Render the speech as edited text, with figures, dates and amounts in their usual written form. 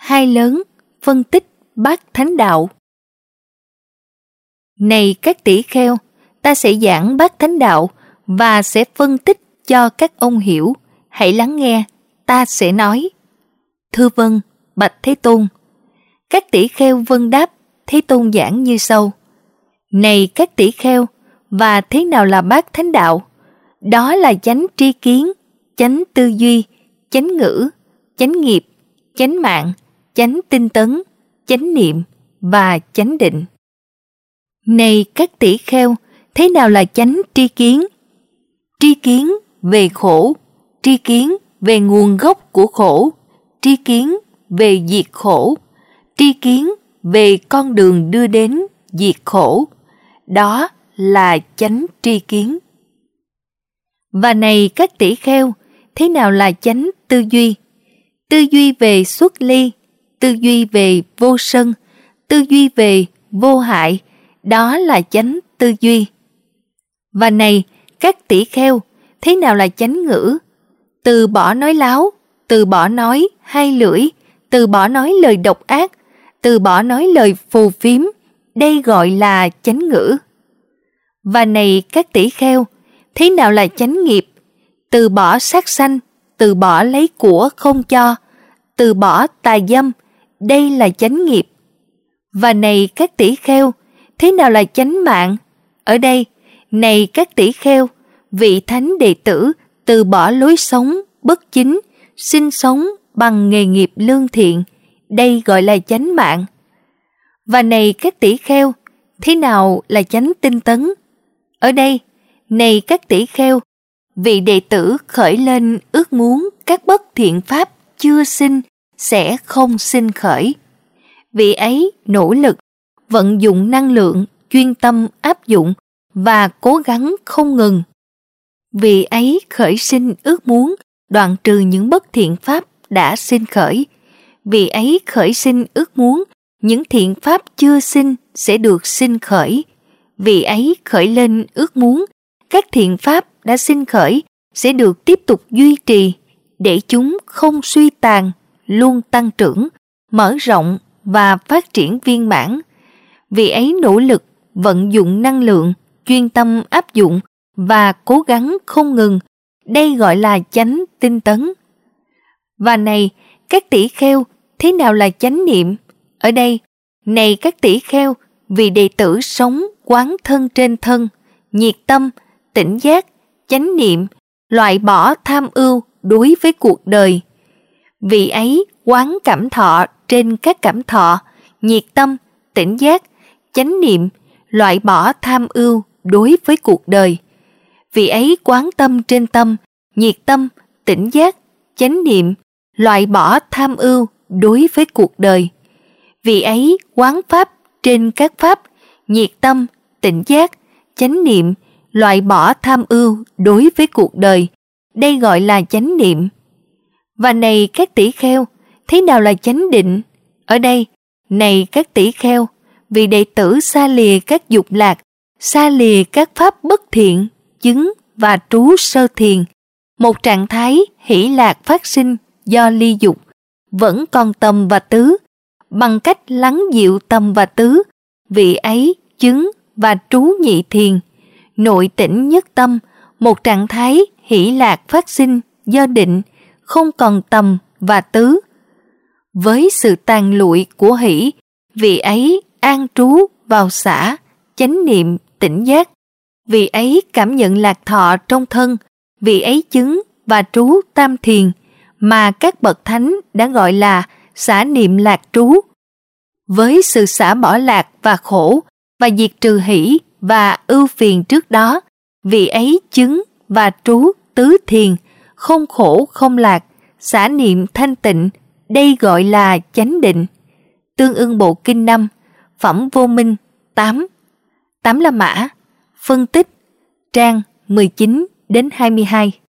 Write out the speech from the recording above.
hai lớn, phân tích bát thánh đạo. Này các tỷ kheo, ta sẽ giảng bát thánh đạo và sẽ phân tích cho các ông hiểu. Hãy lắng nghe, ta sẽ nói. Thưa vâng, bạch Thế Tôn. Các tỷ kheo vâng đáp. Thế Tôn giảng như sau. Này các tỷ kheo, và thế nào là bát thánh đạo? Đó là chánh tri kiến, chánh tư duy, chánh ngữ, chánh nghiệp, chánh mạng, chánh tinh tấn, chánh niệm và chánh định. Này các tỷ kheo, thế nào là chánh tri kiến? Tri kiến về khổ, tri kiến về nguồn gốc của khổ, tri kiến về diệt khổ, tri kiến về con đường đưa đến diệt khổ. Đó là chánh tri kiến. Và này các tỷ kheo, thế nào là chánh tư duy? Tư duy về xuất ly, tư duy về vô sân, tư duy về vô hại, đó là chánh tư duy. Và này các tỷ kheo, thế nào là chánh ngữ? Từ bỏ nói láo, từ bỏ nói hai lưỡi, từ bỏ nói lời độc ác, từ bỏ nói lời phù phiếm, đây gọi là chánh ngữ. Và này các tỷ kheo, thế nào là chánh nghiệp? Từ bỏ sát sanh, từ bỏ lấy của không cho, từ bỏ tà dâm, đây là chánh nghiệp. Và này các tỷ kheo, thế nào là chánh mạng? Ở đây, này các tỷ kheo, vị thánh đệ tử từ bỏ lối sống bất chính, sinh sống bằng nghề nghiệp lương thiện, đây gọi là chánh mạng. Và này các tỷ kheo, thế nào là chánh tinh tấn? Ở đây, này các tỷ kheo, vị đệ tử khởi lên ước muốn các bất thiện pháp chưa sinh sẽ không sinh khởi. Vị ấy nỗ lực, vận dụng năng lượng, chuyên tâm áp dụng và cố gắng không ngừng. Vị ấy khởi sinh ước muốn đoạn trừ những bất thiện pháp đã sinh khởi. Vị ấy khởi sinh ước muốn những thiện pháp chưa sinh sẽ được sinh khởi. Vị ấy khởi lên ước muốn các thiện pháp đã sinh khởi sẽ được tiếp tục duy trì để chúng không suy tàn, luôn tăng trưởng, mở rộng và phát triển viên mãn. Vị ấy nỗ lực, vận dụng năng lượng, chuyên tâm áp dụng và cố gắng không ngừng. Đây gọi là chánh tinh tấn. Và này, các tỷ kheo, thế nào là chánh niệm? Ở đây, này các tỷ kheo, vị đệ tử sống quán thân trên thân, nhiệt tâm, tỉnh giác, chánh niệm, loại bỏ tham ưu đối với cuộc đời. Vị ấy quán cảm thọ trên các cảm thọ, nhiệt tâm, tỉnh giác, chánh niệm, loại bỏ tham ưu đối với cuộc đời. Vị ấy quán tâm trên tâm, nhiệt tâm, tỉnh giác, chánh niệm, loại bỏ tham ưu đối với cuộc đời. Vị ấy quán pháp trên các pháp, nhiệt tâm, tỉnh giác, chánh niệm, loại bỏ tham ưu đối với cuộc đời. Đây gọi là chánh niệm. Và này các tỷ kheo, thế nào là chánh định? Ở đây, này các tỷ kheo, vị đệ tử xa lìa các dục lạc, xa lìa các pháp bất thiện, chứng và trú sơ thiền, một trạng thái hỷ lạc phát sinh do ly dục, vẫn còn tầm và tứ. Bằng cách lắng dịu tầm và tứ, vị ấy chứng và trú nhị thiền, nội tỉnh nhất tâm, một trạng thái hỷ lạc phát sinh do định, không còn tầm và tứ. Với sự tàn lụi của hỷ, vị ấy an trú vào xả, chánh niệm, tỉnh giác. Vị ấy cảm nhận lạc thọ trong thân, vị ấy chứng và trú tam thiền, mà các bậc thánh đã gọi là xả niệm lạc trú. Với sự xả bỏ lạc và khổ và diệt trừ hỷ và ưu phiền trước đó, vị ấy chứng và trú tứ thiền, không khổ không lạc, xả niệm thanh tịnh, đây gọi là chánh định. Tương ưng bộ kinh 5, phẩm vô minh 8. 8 la mã, phân tích, trang 19 đến 22.